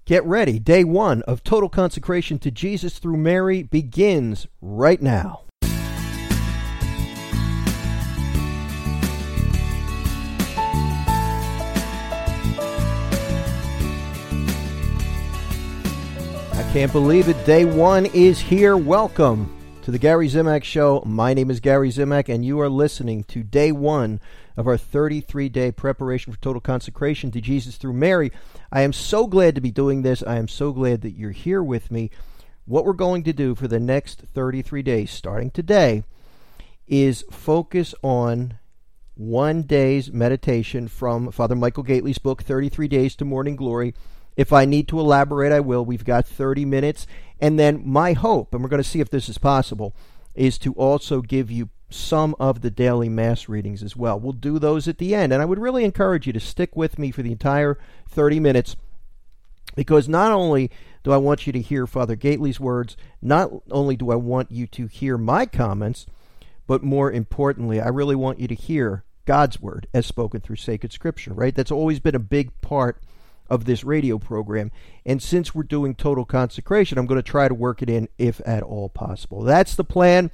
Get ready. Day 1 of total consecration to Jesus through Mary begins right now. I can't believe it. Day 1 is here. Welcome to the Gary Zimak Show. My name is Gary Zimak, and you are listening to Day 1 of our 33-day preparation for total consecration to Jesus through Mary. I am so glad to be doing this. I am so glad that you're here with me. What we're going to do for the next 33 days, starting today, is focus on one day's meditation from Father Michael Gately's book, 33 Days to Morning Glory. If I need to elaborate, I will. We've got 30 minutes. And then my hope, and we're going to see if this is possible, is to also give you some of the daily Mass readings as well. We'll do those at the end. And I would really encourage you to stick with me for the entire 30 minutes, because not only do I want you to hear Father Gately's words, not only do I want you to hear my comments, but more importantly, I really want you to hear God's Word as spoken through sacred Scripture, right? That's always been a big part of this radio program. And since we're doing total consecration, I'm going to try to work it in if at all possible. That's the plan.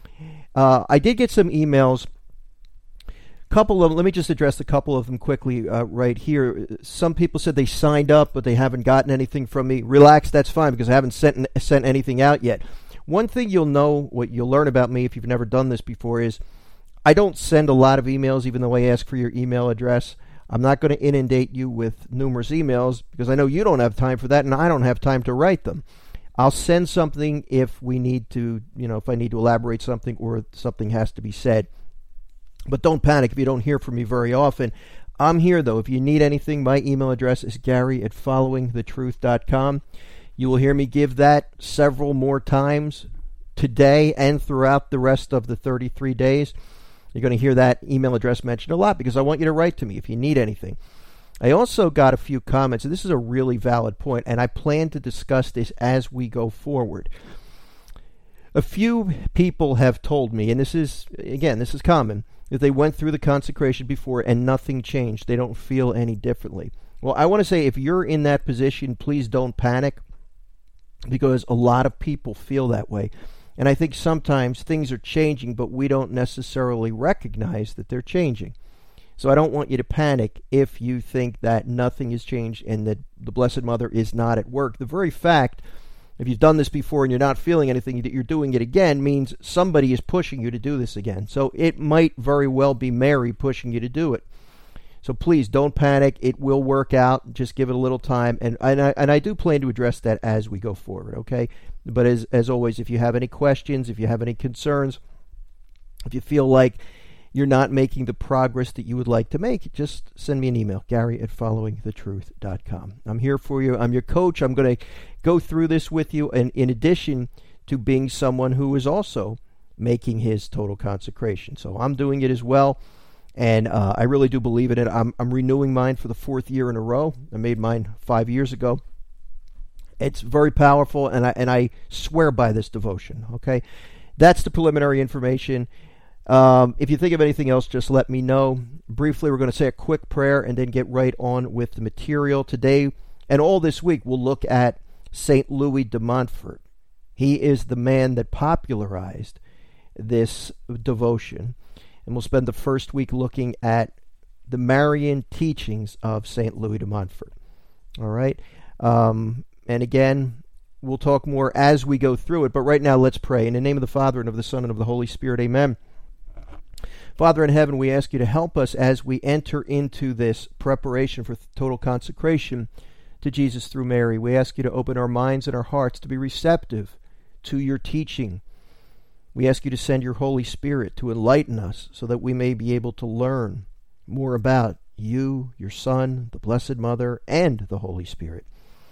I did get some emails. Couple of them, let me just address a couple of them quickly right here. Some people said they signed up, but they haven't gotten anything from me. Relax, that's fine, because I haven't sent anything out yet. One thing you'll know, what you'll learn about me if you've never done this before, is I don't send a lot of emails, even though I ask for your email address. I'm not going to inundate you with numerous emails, because I know you don't have time for that, and I don't have time to write them. I'll send something if we need to, if I need to elaborate something or something has to be said. But don't panic if you don't hear from me very often. I'm here, though. If you need anything, my email address is gary@followingthetruth.com. You will hear me give that several more times today and throughout the rest of the 33 days. You're going to hear that email address mentioned a lot, because I want you to write to me if you need anything. I also got a few comments, and this is a really valid point, and I plan to discuss this as we go forward. A few people have told me, and this is common, that they went through the consecration before and nothing changed. They don't feel any differently. Well, I want to say, if you're in that position, please don't panic, because a lot of people feel that way. And I think sometimes things are changing, but we don't necessarily recognize that they're changing. So I don't want you to panic if you think that nothing has changed and that the Blessed Mother is not at work. The very fact, if you've done this before and you're not feeling anything, that you're doing it again, means somebody is pushing you to do this again. So it might very well be Mary pushing you to do it. So please don't panic. It will work out. Just give it a little time. And I do plan to address that as we go forward, okay? But as always, if you have any questions, if you have any concerns, if you feel like you're not making the progress that you would like to make, just send me an email, gary@followingthetruth.com. I'm here for you. I'm your coach. I'm going to go through this with you, and in addition to being someone who is also making his total consecration. So I'm doing it as well, and I really do believe in it. I'm renewing mine for the 4th year in a row. I made mine 5 years ago. It's very powerful, and I swear by this devotion, okay? That's the preliminary information. If you think of anything else, just let me know. Briefly, we're going to say a quick prayer and then get right on with the material. Today and all this week, we'll look at St. Louis de Montfort. He is the man that popularized this devotion. And we'll spend the first week looking at the Marian teachings of St. Louis de Montfort. All right? And again, we'll talk more as we go through it. But right now, let's pray. In the name of the Father, and of the Son, and of the Holy Spirit, amen. Father in heaven, we ask you to help us as we enter into this preparation for total consecration to Jesus through Mary. We ask you to open our minds and our hearts to be receptive to your teaching. We ask you to send your Holy Spirit to enlighten us so that we may be able to learn more about you, your Son, the Blessed Mother, and the Holy Spirit.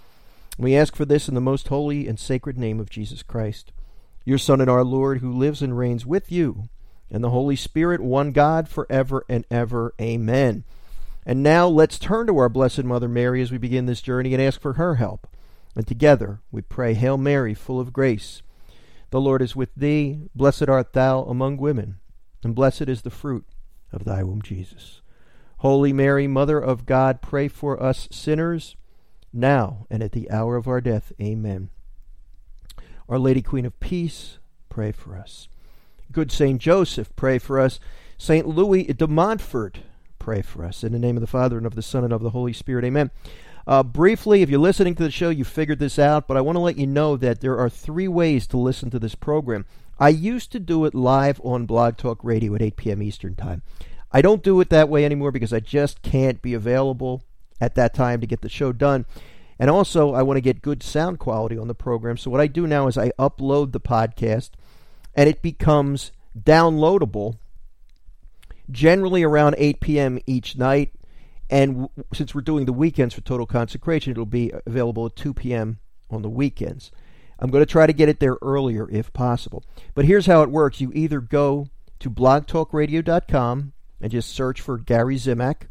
We ask for this in the most holy and sacred name of Jesus Christ, your Son and our Lord, who lives and reigns with you and the Holy Spirit, one God, forever and ever. Amen. And now let's turn to our Blessed Mother Mary as we begin this journey and ask for her help. And together we pray, Hail Mary, full of grace. The Lord is with thee. Blessed art thou among women, and blessed is the fruit of thy womb, Jesus. Holy Mary, Mother of God, pray for us sinners, now and at the hour of our death. Amen. Our Lady Queen of Peace, pray for us. Good Saint Joseph, pray for us. Saint Louis de Montfort, pray for us. In the name of the Father, and of the Son, and of the Holy Spirit. Amen. Briefly, if you're listening to the show, you figured this out, but I want to let you know that there are 3 ways to listen to this program. I used to do it live on Blog Talk Radio at 8 p.m. Eastern Time. I don't do it that way anymore because I just can't be available at that time to get the show done. And also, I want to get good sound quality on the program. So what I do now is I upload the podcast, and it becomes downloadable generally around 8 p.m. each night. And since we're doing the weekends for Total Consecration, it'll be available at 2 p.m. on the weekends. I'm going to try to get it there earlier if possible. But here's how it works. You either go to blogtalkradio.com and just search for Gary Zimak,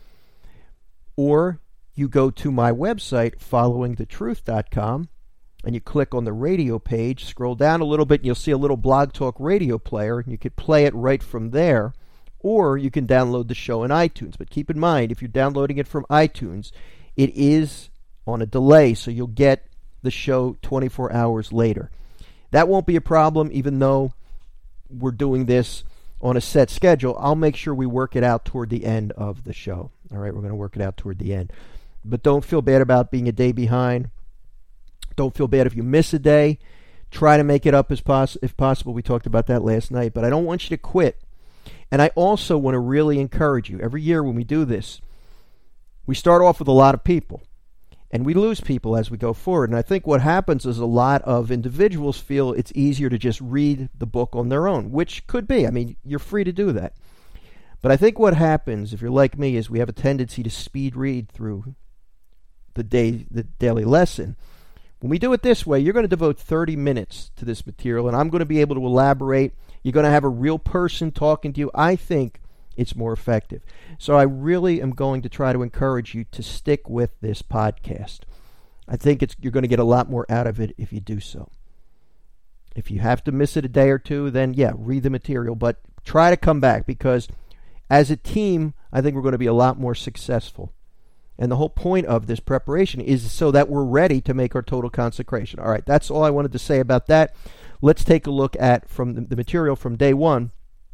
or you go to my website, followingthetruth.com, and you click on the radio page, scroll down a little bit, and you'll see a little Blog Talk Radio player, and you could play it right from there, or you can download the show in iTunes. But keep in mind, if you're downloading it from iTunes, it is on a delay, so you'll get the show 24 hours later. That won't be a problem, even though we're doing this on a set schedule. I'll make sure we work it out toward the end of the show. All right, we're going to work it out toward the end. But don't feel bad about being a day behind. Don't feel bad if you miss a day. Try to make it up if possible. We talked about that last night. But I don't want you to quit. And I also want to really encourage you. Every year when we do this, we start off with a lot of people. And we lose people as we go forward. And I think what happens is a lot of individuals feel it's easier to just read the book on their own, which could be. I mean, you're free to do that. But I think what happens, if you're like me, is we have a tendency to speed read through the daily lesson. When we do it this way, you're going to devote 30 minutes to this material, and I'm going to be able to elaborate. You're going to have a real person talking to you. I think it's more effective. So I really am going to try to encourage you to stick with this podcast. I think you're going to get a lot more out of it if you do so. If you have to miss it a day or two, then yeah, read the material, but try to come back, because as a team, I think we're going to be a lot more successful. And the whole point of this preparation is so that we're ready to make our total consecration. All right, that's all I wanted to say about that. Let's take a look at from the material from day one.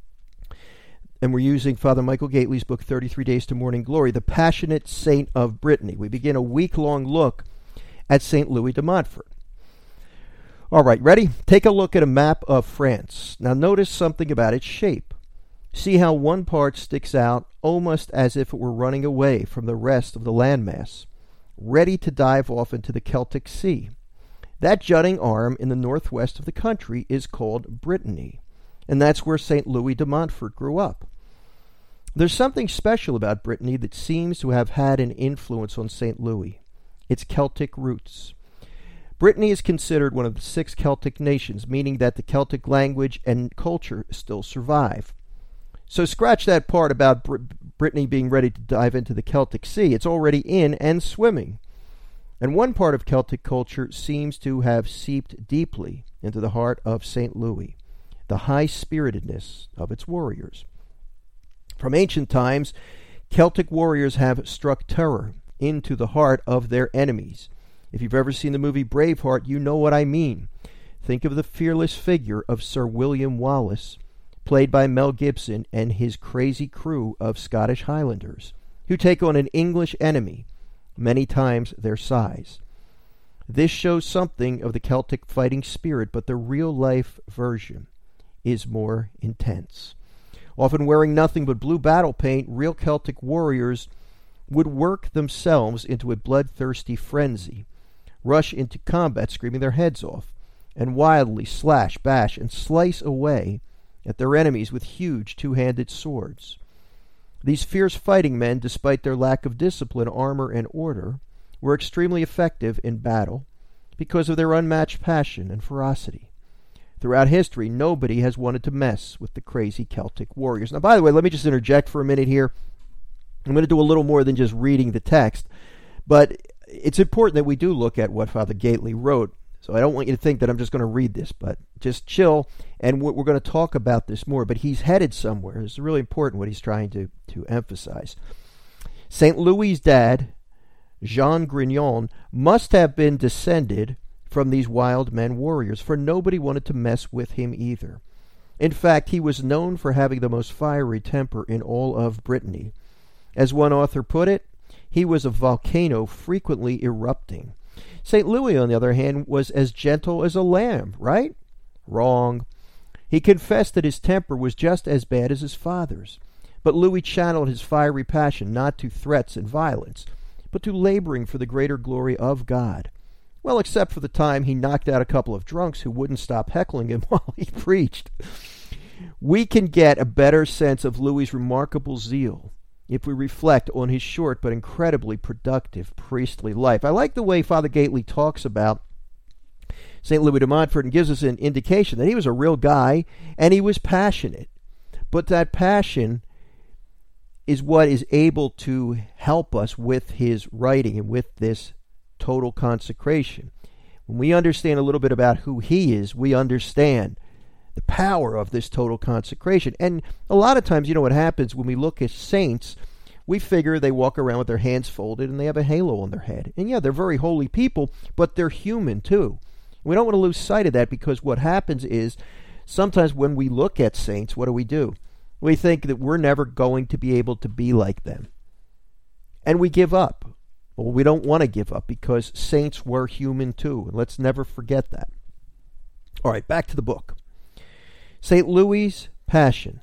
And we're using Father Michael Gately's book, 33 Days to Morning Glory, the Passionate Saint of Brittany. We begin a week-long look at St. Louis de Montfort. All right, ready? Take a look at a map of France. Now notice something about its shape. See how one part sticks out almost as if it were running away from the rest of the landmass, ready to dive off into the Celtic Sea. That jutting arm in the northwest of the country is called Brittany, and that's where St. Louis de Montfort grew up. There's something special about Brittany that seems to have had an influence on St. Louis, its Celtic roots. Brittany is considered one of the 6 Celtic nations, meaning that the Celtic language and culture still survive. So scratch that part about Brittany being ready to dive into the Celtic Sea. It's already in and swimming. And one part of Celtic culture seems to have seeped deeply into the heart of St. Louis, the high-spiritedness of its warriors. From ancient times, Celtic warriors have struck terror into the heart of their enemies. If you've ever seen the movie Braveheart, you know what I mean. Think of the fearless figure of Sir William Wallace, played by Mel Gibson, and his crazy crew of Scottish Highlanders, who take on an English enemy, many times their size. This shows something of the Celtic fighting spirit, but the real-life version is more intense. Often wearing nothing but blue battle paint, real Celtic warriors would work themselves into a bloodthirsty frenzy, rush into combat screaming their heads off, and wildly slash, bash, and slice away at their enemies with huge two-handed swords. These fierce fighting men, despite their lack of discipline, armor, and order, were extremely effective in battle because of their unmatched passion and ferocity. Throughout history, nobody has wanted to mess with the crazy Celtic warriors. Now, by the way, let me just interject for a minute here. I'm going to do a little more than just reading the text, but it's important that we do look at what Father Gately wrote. So I don't want you to think that I'm just going to read this, but just chill, and we're going to talk about this more. But he's headed somewhere. It's really important what he's trying to emphasize. St. Louis' dad, Jean Grignon, must have been descended from these wild men warriors, for nobody wanted to mess with him either. In fact, he was known for having the most fiery temper in all of Brittany. As one author put it, he was a volcano frequently erupting. St. Louis, on the other hand, was as gentle as a lamb, right? Wrong. He confessed that his temper was just as bad as his father's. But Louis channeled his fiery passion not to threats and violence, but to laboring for the greater glory of God. Well, except for the time he knocked out a couple of drunks who wouldn't stop heckling him while he preached. We can get a better sense of Louis's remarkable zeal if we reflect on his short but incredibly productive priestly life. I like the way Father Gately talks about St. Louis de Montfort and gives us an indication that he was a real guy and he was passionate. But that passion is what is able to help us with his writing and with this total consecration. When we understand a little bit about who he is, we understand the power of this total consecration. And a lot of times, what happens when we look at saints, we figure they walk around with their hands folded and they have a halo on their head. And yeah, they're very holy people, but they're human too. We don't want to lose sight of that, because what happens is sometimes when we look at saints, what do? We think that we're never going to be able to be like them. And we give up. Well, we don't want to give up, because saints were human too. And let's never forget that. All right, back to the book. St. Louis' Passion.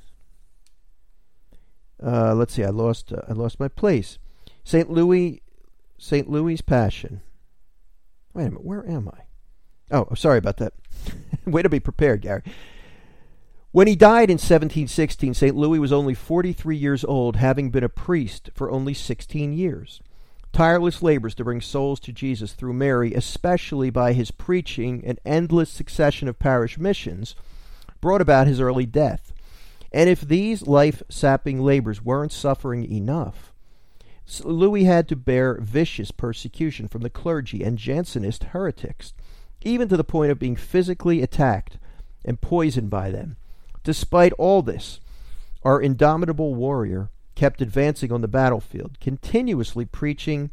Let's see, I lost my place. St. Louis' Passion. Wait a minute, where am I? Oh, sorry about that. Way to be prepared, Gary. When he died in 1716, St. Louis was only 43 years old, having been a priest for only 16 years. Tireless labors to bring souls to Jesus through Mary, especially by his preaching an endless succession of parish missions, brought about his early death. And if these life-sapping labors weren't suffering enough, Louis had to bear vicious persecution from the clergy and Jansenist heretics, even to the point of being physically attacked and poisoned by them. Despite all this, our indomitable warrior kept advancing on the battlefield, continuously preaching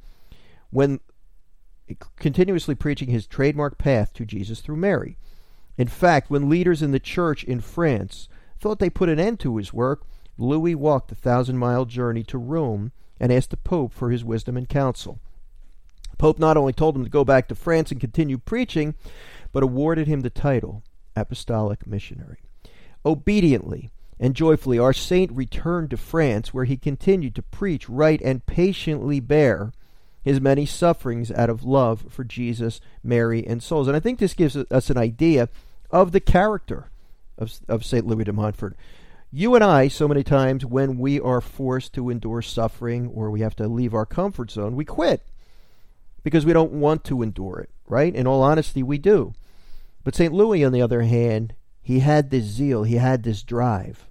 his trademark path to Jesus through Mary. In fact, when leaders in the church in France thought they put an end to his work, Louis walked the 1,000-mile journey to Rome and asked the Pope for his wisdom and counsel. The Pope not only told him to go back to France and continue preaching, but awarded him the title Apostolic Missionary. Obediently and joyfully, our saint returned to France, where he continued to preach, write, and patiently bear his many sufferings out of love for Jesus, Mary, and souls. And I think this gives us an idea of the character of St. Louis de Montfort. You and I, so many times when we are forced to endure suffering or we have to leave our comfort zone, we quit because we don't want to endure it, right? In all honesty, we do. But St. Louis, on the other hand, he had this zeal, he had this drive.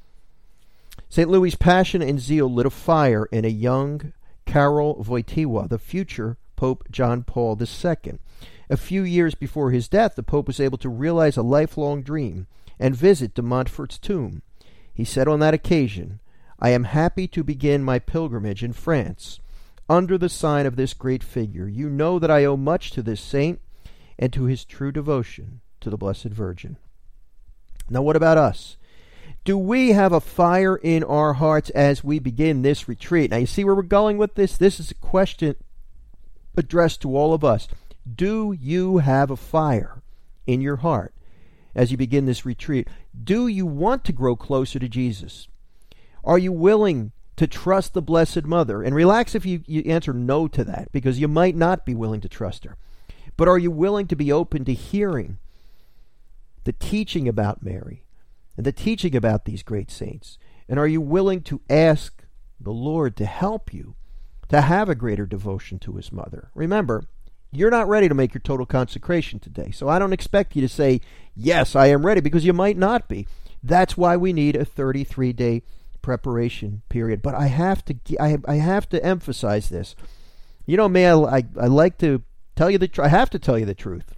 St. Louis' passion and zeal lit a fire in a young Karol Wojtyła, the future Pope John Paul II. A few years before his death, the Pope was able to realize a lifelong dream and visit de Montfort's tomb. He said on that occasion, "I am happy to begin my pilgrimage in France under the sign of this great figure. You know that I owe much to this saint and to his true devotion to the Blessed Virgin." Now, what about us? Do we have a fire in our hearts as we begin this retreat? Now, you see where we're going with this? This is a question addressed to all of us. Do you have a fire in your heart as you begin this retreat? Do you want to grow closer to Jesus? Are you willing to trust the Blessed Mother? And relax if you answer no to that, because you might not be willing to trust her. But are you willing to be open to hearing the teaching about Mary and the teaching about these great saints? And are you willing to ask the Lord to help you to have a greater devotion to his mother? Remember, you're not ready to make your total consecration today. So I don't expect you to say, yes, I am ready, because you might not be. That's why we need a 33-day preparation period. But I have to emphasize this. You know me, I like to tell you the truth. I have to tell you the truth.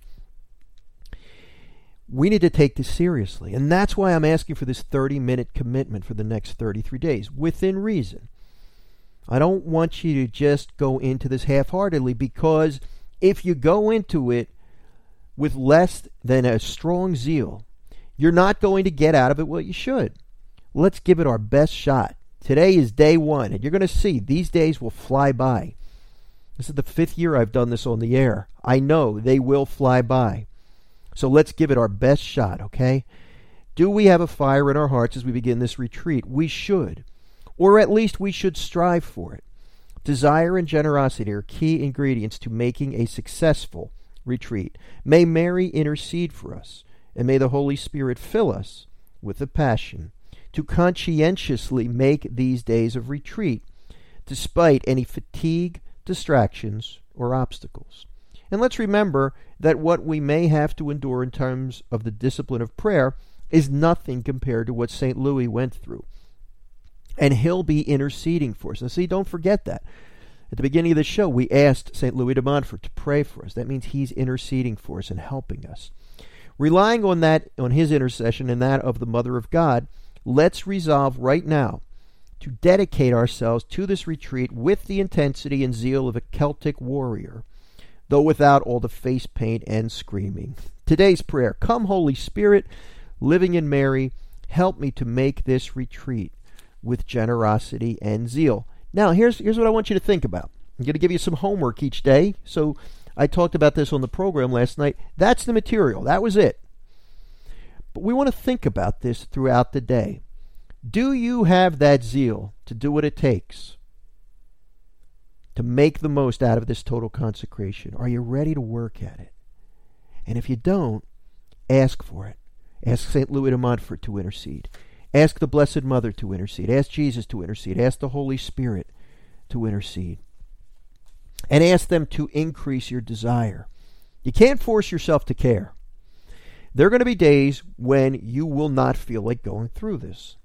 We need to take this seriously. And that's why I'm asking for this 30-minute commitment for the next 33 days, within reason. I don't want you to just go into this half-heartedly, because if you go into it with less than a strong zeal, you're not going to get out of it what you should. Let's give it our best shot. Today is day one, and you're going to see these days will fly by. This is the 5th year I've done this on the air. I know they will fly by. So let's give it our best shot, okay? Do we have a fire in our hearts as we begin this retreat? We should. Or at least we should strive for it. Desire and generosity are key ingredients to making a successful retreat. May Mary intercede for us, and may the Holy Spirit fill us with the passion to conscientiously make these days of retreat, despite any fatigue, distractions, or obstacles. And let's remember that what we may have to endure in terms of the discipline of prayer is nothing compared to what St. Louis went through. And he'll be interceding for us. Now see, don't forget that. At the beginning of the show, we asked St. Louis de Montfort to pray for us. That means he's interceding for us and helping us. Relying on that, on his intercession and that of the Mother of God, let's resolve right now to dedicate ourselves to this retreat with the intensity and zeal of a Celtic warrior, though without all the face paint and screaming. Today's prayer: come, Holy Spirit, living in Mary, help me to make this retreat with generosity and zeal. Now, here's what I want you to think about. I'm going to give you some homework each day. So I talked about this on the program last night. That's the material. That was it. But we want to think about this throughout the day. Do you have that zeal to do what it takes to make the most out of this total consecration? Are you ready to work at it? And if you don't, ask for it. Ask St. Louis de Montfort to intercede. Ask the Blessed Mother to intercede. Ask Jesus to intercede. Ask the Holy Spirit to intercede. And ask them to increase your desire. You can't force yourself to care. There are going to be days when you will not feel like going through this.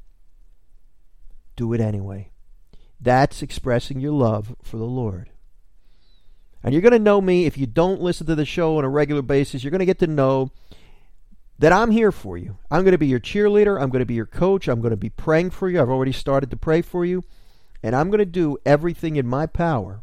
Do it anyway. That's expressing your love for the Lord. And you're going to know me. If you don't listen to the show on a regular basis, you're going to get to know that I'm here for you. I'm going to be your cheerleader. I'm going to be your coach. I'm going to be praying for you. I've already started to pray for you. And I'm going to do everything in my power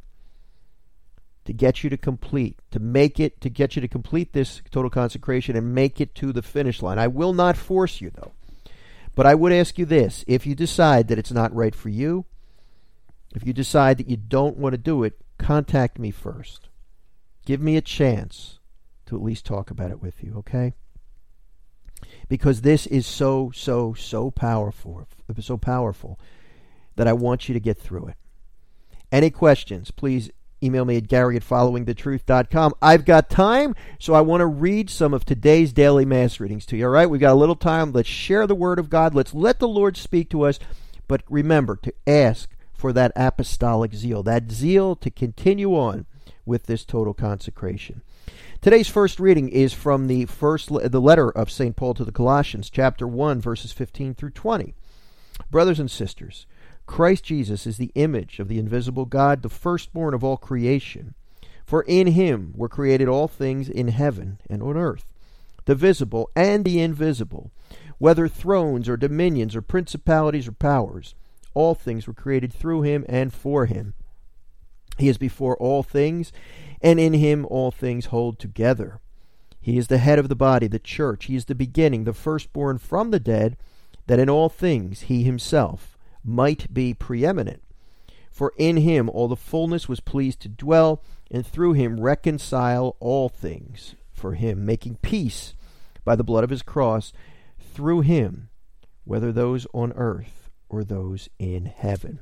to get you to complete, to get you to complete this total consecration and make it to the finish line. I will not force you, though. But I would ask you this: if you decide that it's not right for you, if you decide that you don't want to do it, contact me first. Give me a chance to at least talk about it with you, okay? Because this is so powerful that I want you to get through it. Any questions, please email me at Gary@followingthetruth.com. I've got time, so I want to read some of today's daily Mass readings to you, all right? We've got a little time. Let's share the Word of God. Let's let the Lord speak to us. But remember to ask for that apostolic zeal, that zeal to continue on with this total consecration. Today's first reading is from the letter of St. Paul to the Colossians, chapter 1, verses 15 through 20. Brothers and sisters, Christ Jesus is the image of the invisible God, the firstborn of all creation. For in him were created all things in heaven and on earth, the visible and the invisible, whether thrones or dominions or principalities or powers. All things were created through him and for him. He is before all things, and in him all things hold together. He is the head of the body, the church. He is the beginning, the firstborn from the dead, that in all things he himself might be preeminent. For in him all the fullness was pleased to dwell, and through him reconcile all things for him, making peace by the blood of his cross, through him, whether those on earth or those in heaven.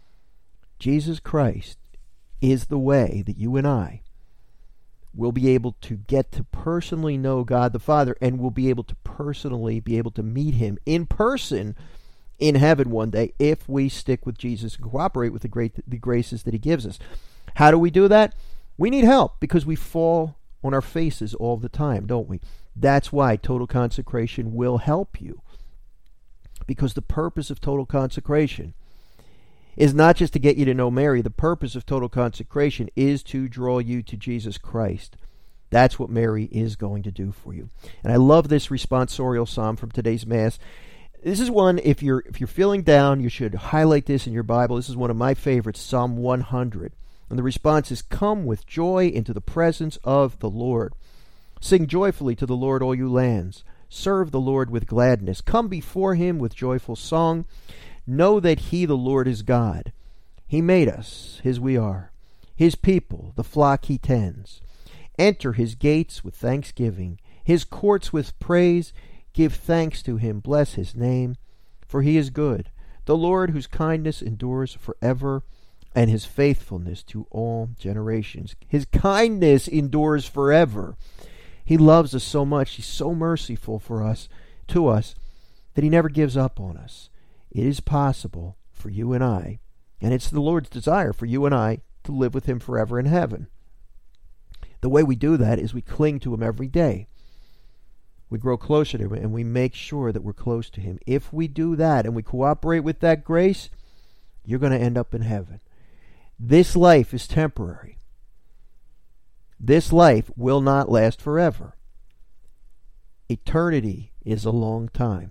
Jesus Christ is the way that you and I will be able to get to personally know God the Father, and will be able to personally be able to meet him in person in heaven one day if we stick with Jesus and cooperate with the graces that he gives us. How do we do that? We need help because we fall on our faces all the time, don't we? That's why total consecration will help you, because the purpose of total consecration is not just to get you to know Mary. The purpose of total consecration is to draw you to Jesus Christ. That's what Mary is going to do for you. And I love this responsorial psalm from today's Mass. This is one, if you're feeling down, you should highlight this in your Bible. This is one of my favorites, Psalm 100. And the response is, "Come with joy into the presence of the Lord. Sing joyfully to the Lord, all you lands. Serve the Lord with gladness. Come before him with joyful song. Know that he, the Lord, is God. He made us, his we are. His people, the flock he tends. Enter his gates with thanksgiving, his courts with praise. Give thanks to him, bless his name, for he is good. The Lord, whose kindness endures forever, and his faithfulness to all generations." His kindness endures forever. He loves us so much. He's so merciful to us, that he never gives up on us. It is possible for you and I, and it's the Lord's desire for you and I to live with him forever in heaven. The way we do that is we cling to him every day. We grow closer to him, and we make sure that we're close to him. If we do that and we cooperate with that grace, you're going to end up in heaven. This life is temporary. This life will not last forever. Eternity is a long time.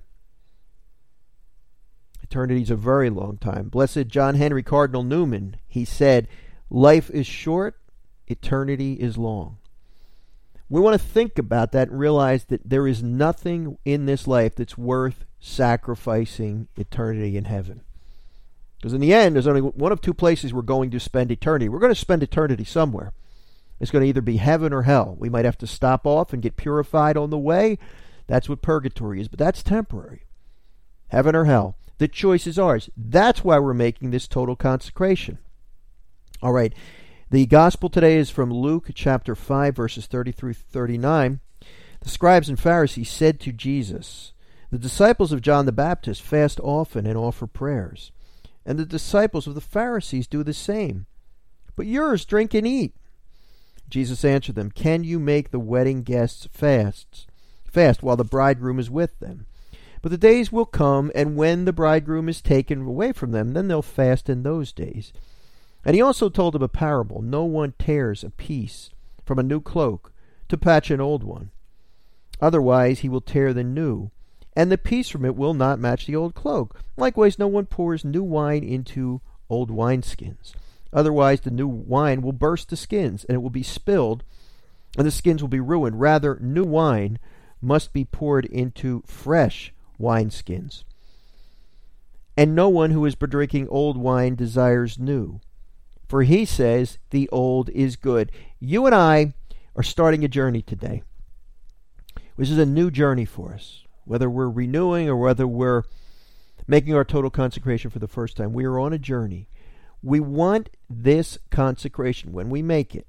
Eternity is a very long time. Blessed John Henry Cardinal Newman, he said, "Life is short, eternity is long." We want to think about that and realize that there is nothing in this life that's worth sacrificing eternity in heaven. Because in the end, there's only one of two places we're going to spend eternity. We're going to spend eternity somewhere. It's going to either be heaven or hell. We might have to stop off and get purified on the way. That's what purgatory is, but that's temporary. Heaven or hell. The choice is ours. That's why we're making this total consecration. All right. The gospel today is from Luke chapter 5, verses 30 through 39. The scribes and Pharisees said to Jesus, "The disciples of John the Baptist fast often and offer prayers, and the disciples of the Pharisees do the same. But yours drink and eat." Jesus answered them, "Can you make the wedding guests fast while the bridegroom is with them? But the days will come, and when the bridegroom is taken away from them, then they'll fast in those days." And he also told them a parable. "No one tears a piece from a new cloak to patch an old one. Otherwise he will tear the new, and the piece from it will not match the old cloak. Likewise, no one pours new wine into old wineskins. Otherwise the new wine will burst the skins, and it will be spilled, and the skins will be ruined. Rather, new wine must be poured into fresh wineskins. And no one who is drinking old wine desires new, for he says the old is good." You and I are starting a journey today. This is a new journey for us. Whether we're renewing or whether we're making our total consecration for the first time, we are on a journey. We want this consecration, when we make it,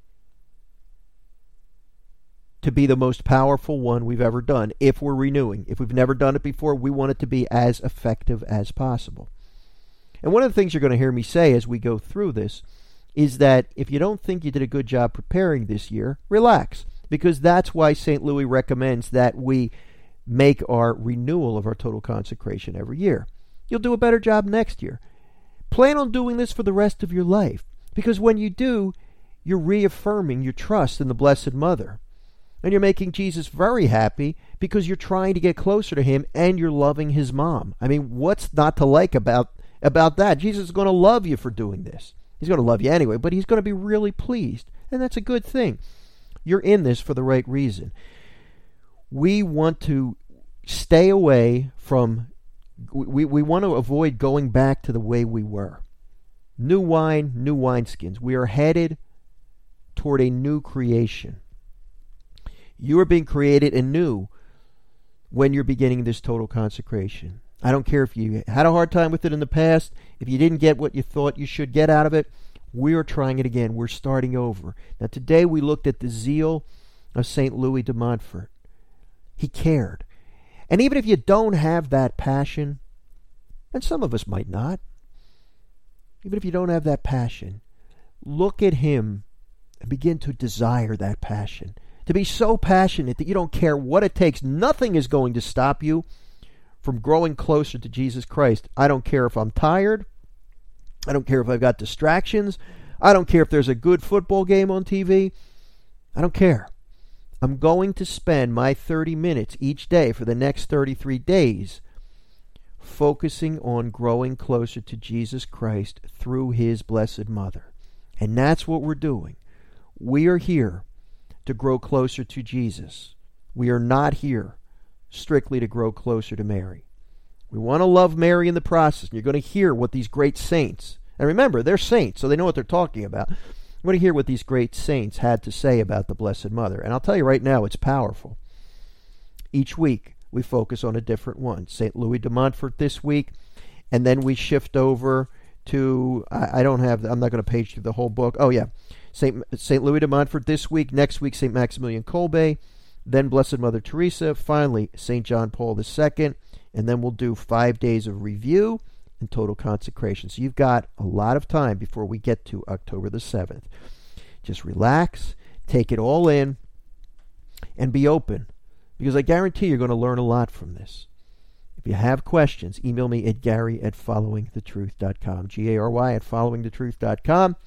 to be the most powerful one we've ever done. If we're renewing, if we've never done it before, we want it to be as effective as possible. And one of the things you're going to hear me say as we go through this is that if you don't think you did a good job preparing this year, relax. Because that's why St. Louis recommends that we make our renewal of our total consecration every year. You'll do a better job next year. Plan on doing this for the rest of your life. Because when you do, you're reaffirming your trust in the Blessed Mother. And you're making Jesus very happy because you're trying to get closer to him and you're loving his mom. I mean, what's not to like about that? Jesus is going to love you for doing this. He's going to love you anyway, but he's going to be really pleased. And that's a good thing. You're in this for the right reason. We want to stay away from, we want to avoid going back to the way we were. New wine, new wineskins. We are headed toward a new creation. You are being created anew when you're beginning this total consecration. I don't care if you had a hard time with it in the past, if you didn't get what you thought you should get out of it, we are trying it again. We're starting over. Now today we looked at the zeal of St. Louis de Montfort. He cared. And even if you don't have that passion, and some of us might not, even if you don't have that passion, look at him and begin to desire that passion. To be so passionate that you don't care what it takes. Nothing is going to stop you from growing closer to Jesus Christ. I don't care if I'm tired. I don't care if I've got distractions. I don't care if there's a good football game on TV. I don't care. I'm going to spend my 30 minutes each day for the next 33 days focusing on growing closer to Jesus Christ through His Blessed Mother. And that's what we're doing. We are here to grow closer to Jesus. We are not here strictly to grow closer to Mary. We want to love Mary in the process. And you're going to hear what these great saints, and remember, they're saints, so they know what they're talking about. We're going to hear what these great saints had to say about the Blessed Mother. And I'll tell you right now, it's powerful. Each week, we focus on a different one. St. Louis de Montfort this week, and then we shift over to, I'm not going to page through the whole book. Oh, yeah. St. Louis de Montfort this week. Next week, St. Maximilian Kolbe. Then Blessed Mother Teresa. Finally, St. John Paul II. And then we'll do 5 days of review and total consecration. So you've got a lot of time before we get to October the 7th. Just relax, take it all in, and be open. Because I guarantee you're going to learn a lot from this. If you have questions, email me at gary@followingthetruth.com. GARY@followingthetruth.com.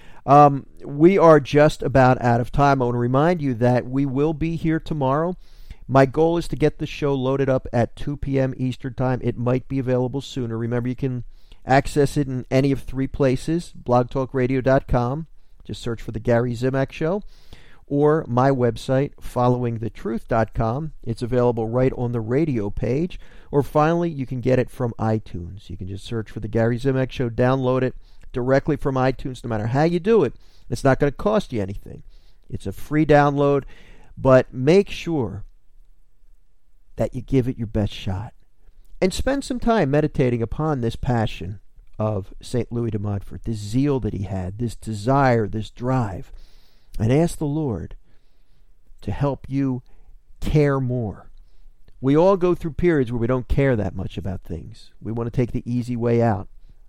We are just about out of time. I want to remind you that we will be here tomorrow. My goal is to get the show loaded up at 2 p.m. Eastern Time. It might be available sooner. Remember, you can access it in any of 3 places. blogtalkradio.com. Just search for The Gary Zimak Show. Or my website, followingthetruth.com. It's available right on the radio page. Or finally, you can get it from iTunes. You can just search for The Gary Zimak Show, download it directly from iTunes, no matter how you do it. It's not going to cost you anything. It's a free download, but make sure that you give it your best shot. And spend some time meditating upon this passion of St. Louis de Montfort, this zeal that he had, this desire, this drive. And ask the Lord to help you care more. We all go through periods where we don't care that much about things. We want to take the easy way out.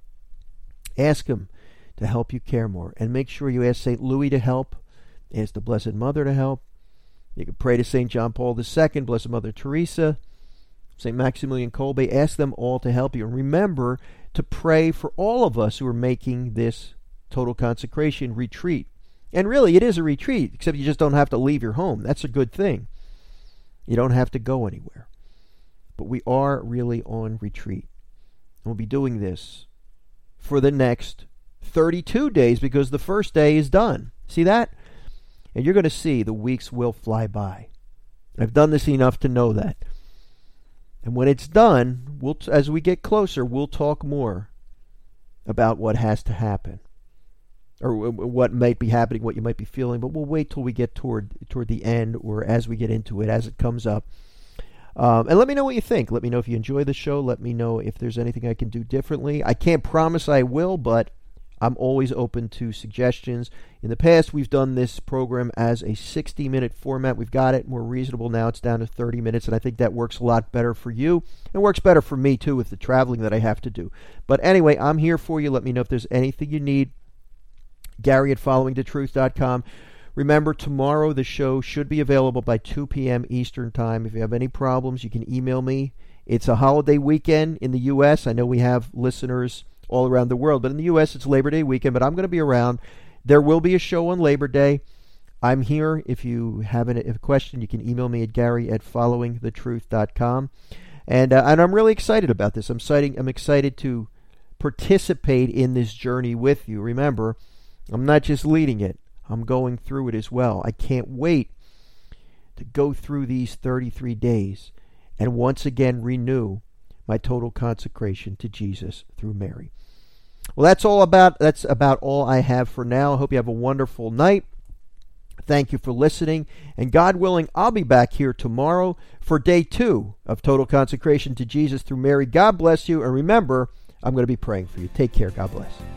Ask Him to help you care more. And make sure you ask St. Louis to help. Ask the Blessed Mother to help. You can pray to St. John Paul II, Blessed Mother Teresa, St. Maximilian Kolbe. Ask them all to help you. And remember to pray for all of us who are making this total consecration retreat. And really, it is a retreat, except you just don't have to leave your home. That's a good thing. You don't have to go anywhere. But we are really on retreat. And we'll be doing this for the next 32 days because the first day is done. See that? And you're going to see the weeks will fly by. I've done this enough to know that. And when it's done, as we get closer, we'll talk more about what has to happen. Or what might be happening, what you might be feeling, but we'll wait till we get toward the end or as we get into it, as it comes up. And let me know what you think. Let me know if you enjoy the show. Let me know if there's anything I can do differently. I can't promise I will, but I'm always open to suggestions. In the past, we've done this program as a 60-minute format. We've got it more reasonable now. It's down to 30 minutes, and I think that works a lot better for you. And works better for me, too, with the traveling that I have to do. But anyway, I'm here for you. Let me know if there's anything you need. Gary@followingthetruth.com. Remember, tomorrow the show should be available by 2 p.m. Eastern Time. If you have any problems, you can email me. It's a holiday weekend in the U.S. I know we have listeners all around the world, but in the U.S. it's Labor Day weekend, but I'm going to be around. There will be a show on Labor Day. I'm here. If you have a question, you can email me at Gary@followingthetruth.com. And I'm really excited about this. I'm excited to participate in this journey with you. Remember, I'm not just leading it. I'm going through it as well. I can't wait to go through these 33 days and once again renew my total consecration to Jesus through Mary. Well, that's about all I have for now. I hope you have a wonderful night. Thank you for listening. And God willing, I'll be back here tomorrow for day 2 of total consecration to Jesus through Mary. God bless you. And remember, I'm going to be praying for you. Take care. God bless.